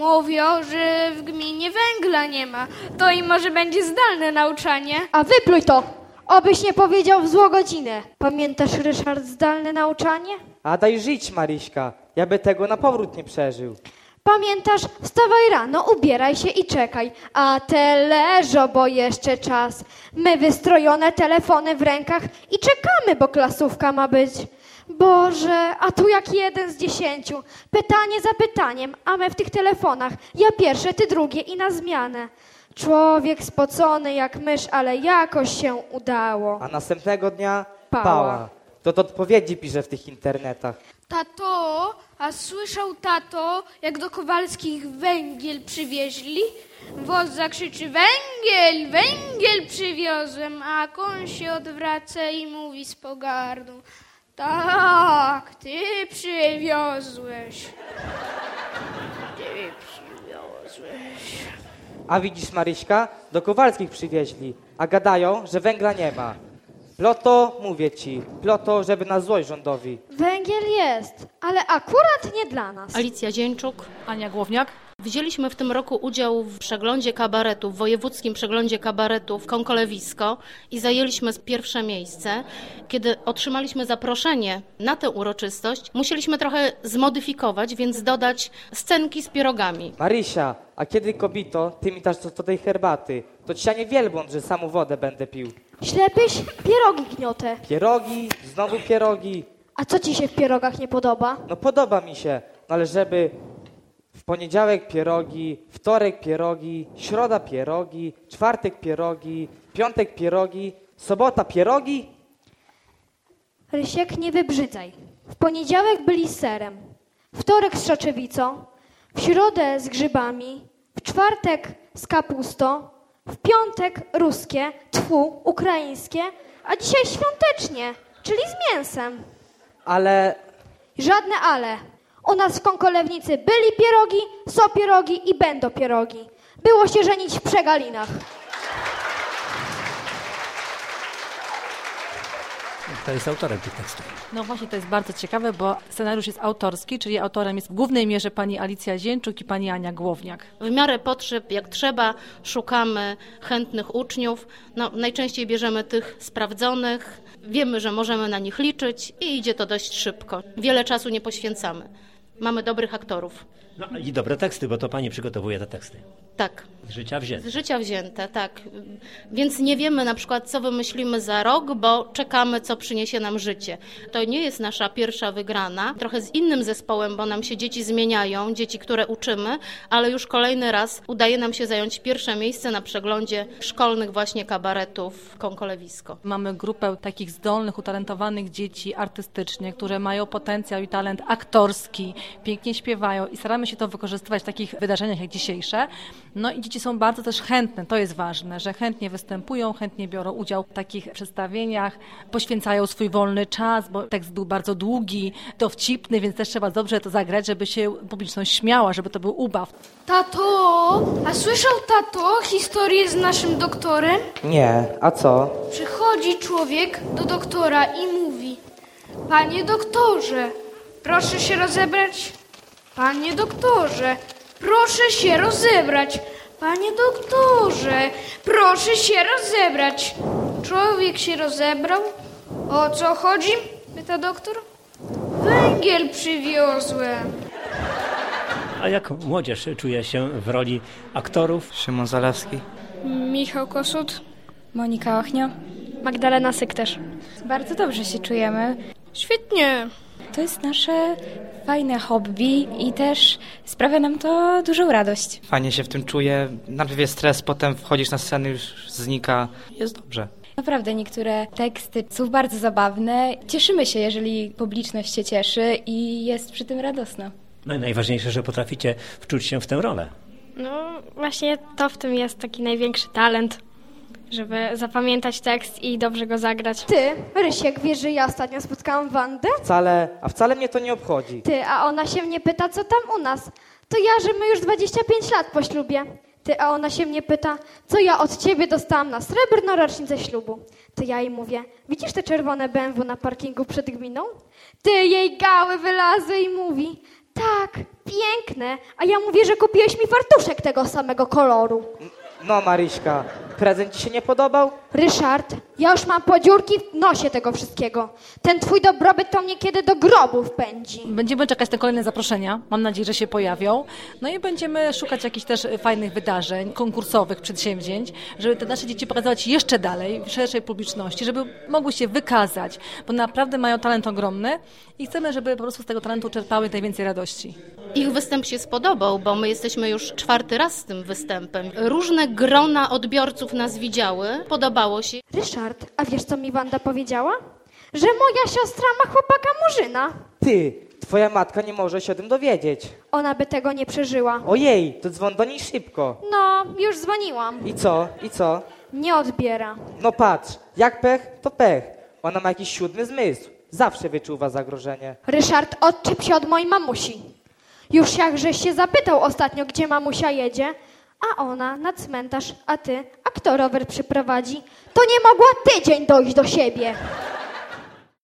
Mówią, że w gminie węgla nie ma. To i może będzie zdalne nauczanie. A wypluj to! Obyś nie powiedział w złą godzinę. Pamiętasz, Ryszard, zdalne nauczanie? A daj żyć, Maryśka. Ja by tego na powrót nie przeżył. Pamiętasz, wstawaj rano, ubieraj się i czekaj. A te leżą, bo jeszcze czas. My wystrojone, telefony w rękach i czekamy, bo klasówka ma być. Boże, a tu jak 1 z 10. Pytanie za pytaniem, a my w tych telefonach. Ja pierwsze, ty drugie i na zmianę. Człowiek spocony jak mysz, ale jakoś się udało. A następnego dnia Pała. To odpowiedzi pisze w tych internetach. Tato, a słyszał tato, jak do Kowalskich węgiel przywieźli? Woz zakrzyczy: węgiel, węgiel przywiozłem, a koń się odwraca i mówi z pogardą: tak, ty przywiozłeś. Ty przywiozłeś. A widzisz, Maryśka, do Kowalskich przywieźli, a gadają, że węgla nie ma. Ploto, mówię ci, ploto, żeby na złość rządowi. Węgiel jest, ale akurat nie dla nas. Alicja Dzieńczuk. Ania Głowniak. Wzięliśmy w tym roku udział w przeglądzie kabaretów, w wojewódzkim przeglądzie kabaretów Konkolewisko i zajęliśmy pierwsze miejsce. Kiedy otrzymaliśmy zaproszenie na tę uroczystość, musieliśmy trochę zmodyfikować, więc dodać scenki z pierogami. Marysia, a kiedy kobito, ty mi dasz do tej herbaty, to ci ja nie wielbłąd, że samą wodę będę pił. Ślepyś pierogi gniotę. Pierogi, znowu pierogi. A co ci się w pierogach nie podoba? No podoba mi się, no ale żeby w poniedziałek pierogi, wtorek pierogi, środa pierogi, czwartek pierogi, piątek pierogi, sobota pierogi? Rysiek, nie wybrzydzaj. W poniedziałek byli z serem, wtorek z szaczewicą, w środę z grzybami, w czwartek z kapustą, w piątek ruskie, ukraińskie, a dzisiaj świątecznie, czyli z mięsem. Ale Żadne ale. U nas w Konkolewnicy byli pierogi, są pierogi i będą pierogi. Było się żenić w przegalinach. Kto jest autorem tych tekstów? No właśnie, to jest bardzo ciekawe, bo scenariusz jest autorski, czyli autorem jest w głównej mierze pani Alicja Dzieńczuk i pani Ania Głowniak. W miarę potrzeb, jak trzeba, szukamy chętnych uczniów. No, najczęściej bierzemy tych sprawdzonych, wiemy, że możemy na nich liczyć i idzie to dość szybko. Wiele czasu nie poświęcamy. Mamy dobrych aktorów. No i dobre teksty, bo to pani przygotowuje te teksty. Tak. Z życia wzięte. Z życia wzięte, tak. Więc nie wiemy na przykład, co wymyślimy za rok, bo czekamy, co przyniesie nam życie. To nie jest nasza pierwsza wygrana. Trochę z innym zespołem, bo nam się dzieci zmieniają, dzieci, które uczymy, ale już kolejny raz udaje nam się zająć pierwsze miejsce na przeglądzie szkolnych właśnie kabaretów Konkolewisko. Mamy grupę takich zdolnych, utalentowanych dzieci artystycznie, które mają potencjał i talent aktorski, pięknie śpiewają i staramy się to wykorzystywać w takich wydarzeniach jak dzisiejsze. No i dzieci są bardzo też chętne, to jest ważne, że chętnie występują, chętnie biorą udział w takich przedstawieniach, poświęcają swój wolny czas, bo tekst był bardzo długi, dowcipny, więc też trzeba dobrze to zagrać, żeby się publiczność śmiała, żeby to był ubaw. Tato, a słyszał tato historię z naszym doktorem? nie, a co? Przychodzi człowiek do doktora i mówi: panie doktorze, proszę się rozebrać. Panie doktorze, proszę się rozebrać. Panie doktorze, proszę się rozebrać. Człowiek się rozebrał. O co chodzi? Pyta doktor. Węgiel przywiozłem. A jak młodzież czuje się w roli aktorów? Szymon Zalewski. Michał Kosut. Monika Ochnio. Magdalena Syk też. Bardzo dobrze się czujemy. Świetnie. To jest nasze fajne hobby i też sprawia nam to dużą radość. Fajnie się w tym czuję. Najpierw jest stres, potem wchodzisz na scenę, już znika. Jest dobrze. Naprawdę niektóre teksty są bardzo zabawne. Cieszymy się, jeżeli publiczność się cieszy i jest przy tym radosna. No i najważniejsze, że potraficie wczuć się w tę rolę. No właśnie to w tym jest taki największy talent, żeby zapamiętać tekst i dobrze go zagrać. Ty, Rysiek, wiesz, że ja ostatnio spotkałam Wandę? Wcale mnie to nie obchodzi. Ty, a ona się mnie pyta, co tam u nas. To ja, że my już 25 lat po ślubie. Ty, a ona się mnie pyta, co ja od ciebie dostałam na srebrną rocznicę ślubu. To ja jej mówię, widzisz te czerwone BMW na parkingu przed gminą? Ty, jej gały wylazły i mówi, Tak, piękne. A ja mówię, że kupiłeś mi fartuszek tego samego koloru. No Maryśka, prezent ci się nie podobał? Ryszard, ja już mam podziurki w nosie tego wszystkiego. Ten twój dobrobyt to mnie kiedy do grobu wpędzi. Będziemy czekać na kolejne zaproszenia. Mam nadzieję, że się pojawią. No i będziemy szukać jakichś też fajnych wydarzeń, konkursowych przedsięwzięć, żeby te nasze dzieci pokazywać jeszcze dalej, w szerszej publiczności, żeby mogły się wykazać, bo naprawdę mają talent ogromny i chcemy, żeby po prostu z tego talentu czerpały najwięcej radości. Ich występ się spodobał, bo my jesteśmy już 4. raz z tym występem. Różne grona odbiorców nas widziały, podobało się. Ryszard, a wiesz co mi Wanda powiedziała? Że moja siostra ma chłopaka Murzyna. Ty, twoja matka nie może się o tym dowiedzieć. Ona by tego nie przeżyła. Ojej, to dzwon do niej szybko. No, już dzwoniłam. I co? I co? Nie odbiera. No patrz, jak pech, to pech. Ona ma jakiś 7. zmysł. Zawsze wyczuwa zagrożenie. Ryszard, odczep się od mojej mamusi. Już jakżeś się zapytał ostatnio, gdzie mamusia jedzie, a ona na cmentarz, a ty, a kto rower przyprowadzi, to nie mogła tydzień dojść do siebie.